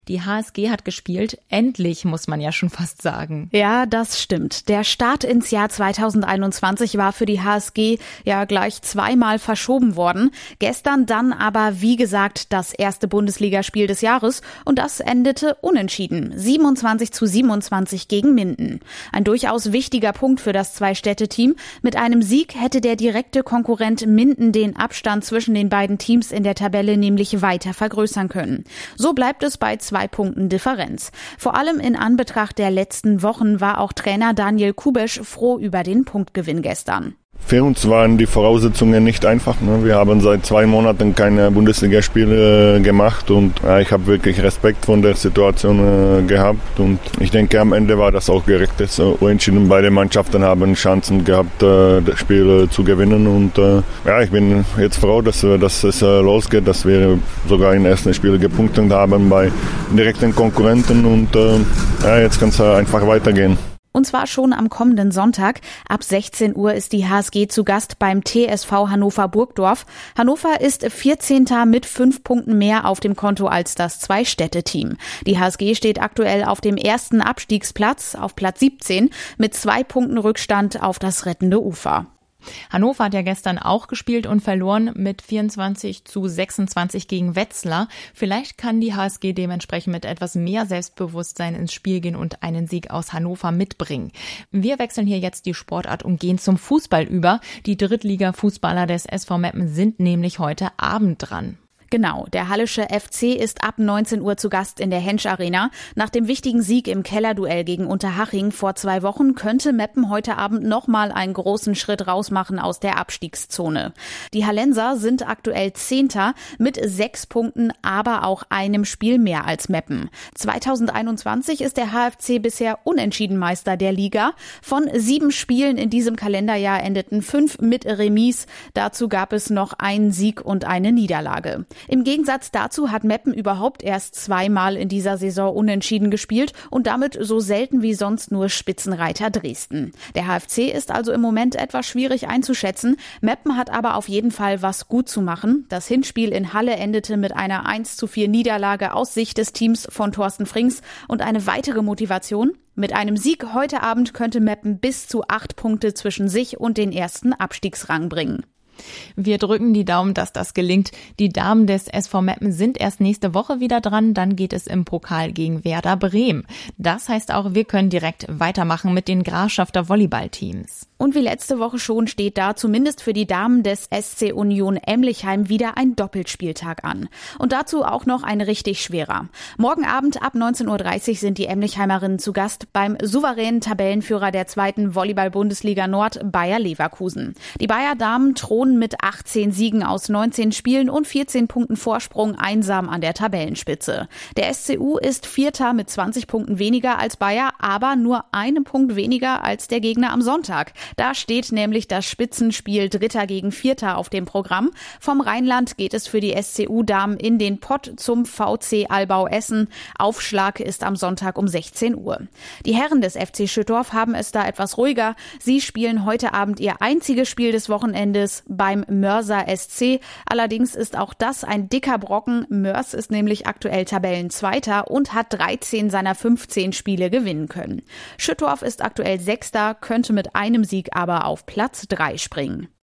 Die HSG hat gespielt, endlich muss man ja schon fast sagen. Ja, das stimmt. Der Start ins Jahr 2021 war für die HSG ja gleich zweimal verschoben worden. Gestern dann aber, wie gesagt, das erste Bundesligaspiel des Jahres und das endete unentschieden. 27:27 gegen Minden. Ein durchaus wichtiger Punkt für das Zwei-Städte-Team. Mit einem Sieg hätte der direkte Konkurrent Minden den Abstand zwischen den beiden Teams in der Tabelle nämlich weiter vergrößern können. So bleibt es bei 2 Punkten Differenz. Vor allem in Anbetracht der letzten Wochen war auch Trainer Daniel Kubesch froh über den Punktgewinn gestern. Für uns waren die Voraussetzungen nicht einfach. Wir haben seit 2 Monaten keine Bundesligaspiele gemacht und ich habe wirklich Respekt von der Situation gehabt und ich denke, am Ende war das auch gerechtes Unentschieden. Beide Mannschaften haben Chancen gehabt, das Spiel zu gewinnen und ich bin jetzt froh, dass es losgeht, dass wir sogar im ersten Spiel gepunktet haben bei direkten Konkurrenten und jetzt kann es einfach weitergehen. Und zwar schon am kommenden Sonntag. Ab 16 Uhr ist die HSG zu Gast beim TSV Hannover Burgdorf. Hannover ist 14. mit 5 Punkten mehr auf dem Konto als das Zwei-Städte-Team. Die HSG steht aktuell auf dem ersten Abstiegsplatz, auf Platz 17, mit 2 Punkten Rückstand auf das rettende Ufer. Hannover hat ja gestern auch gespielt und verloren mit 24:26 gegen Wetzlar. Vielleicht kann die HSG dementsprechend mit etwas mehr Selbstbewusstsein ins Spiel gehen und einen Sieg aus Hannover mitbringen. Wir wechseln hier jetzt die Sportart und gehen zum Fußball über. Die Drittliga-Fußballer des SV Meppen sind nämlich heute Abend dran. Genau, der Hallische FC ist ab 19 Uhr zu Gast in der Hensch Arena. Nach dem wichtigen Sieg im Kellerduell gegen Unterhaching vor 2 Wochen könnte Meppen heute Abend nochmal einen großen Schritt rausmachen aus der Abstiegszone. Die Hallenser sind aktuell 10. mit 6 Punkten, aber auch einem Spiel mehr als Meppen. 2021 ist der HFC bisher unentschieden Meister der Liga. Von 7 Spielen in diesem Kalenderjahr endeten 5 mit Remis. Dazu gab es noch einen Sieg und eine Niederlage. Im Gegensatz dazu hat Meppen überhaupt erst 2-mal in dieser Saison unentschieden gespielt und damit so selten wie sonst nur Spitzenreiter Dresden. Der HFC ist also im Moment etwas schwierig einzuschätzen. Meppen hat aber auf jeden Fall was gut zu machen. Das Hinspiel in Halle endete mit einer 1:4 Niederlage aus Sicht des Teams von Thorsten Frings und eine weitere Motivation: Mit einem Sieg heute Abend könnte Meppen bis zu 8 Punkte zwischen sich und den ersten Abstiegsrang bringen. Wir drücken die Daumen, dass das gelingt. Die Damen des SV Meppen sind erst nächste Woche wieder dran. Dann geht es im Pokal gegen Werder Bremen. Das heißt auch, wir können direkt weitermachen mit den Grafschafter Volleyballteams. Und wie letzte Woche schon steht da zumindest für die Damen des SC Union Emlichheim wieder ein Doppelspieltag an. Und dazu auch noch ein richtig schwerer. Morgen Abend ab 19:30 Uhr sind die Emlichheimerinnen zu Gast beim souveränen Tabellenführer der 2. Volleyball-Bundesliga Nord, Bayer Leverkusen. Die Bayer Damen thronen mit 18 Siegen aus 19 Spielen und 14 Punkten Vorsprung einsam an der Tabellenspitze. Der SCU ist 4. mit 20 Punkten weniger als Bayer, aber nur 1 Punkt weniger als der Gegner am Sonntag. Da steht nämlich das Spitzenspiel 3. gegen 4. auf dem Programm. Vom Rheinland geht es für die SCU-Damen in den Pott zum VC Albau Essen. Aufschlag ist am Sonntag um 16 Uhr. Die Herren des FC Schüttorf haben es da etwas ruhiger. Sie spielen heute Abend ihr einziges Spiel des Wochenendes beim Mörser SC. Allerdings ist auch das ein dicker Brocken. Mörs ist nämlich aktuell Tabellenzweiter und hat 13 seiner 15 Spiele gewinnen können. Schüttorf ist aktuell 6., könnte mit einem Sieg aber auf Platz 3 springen.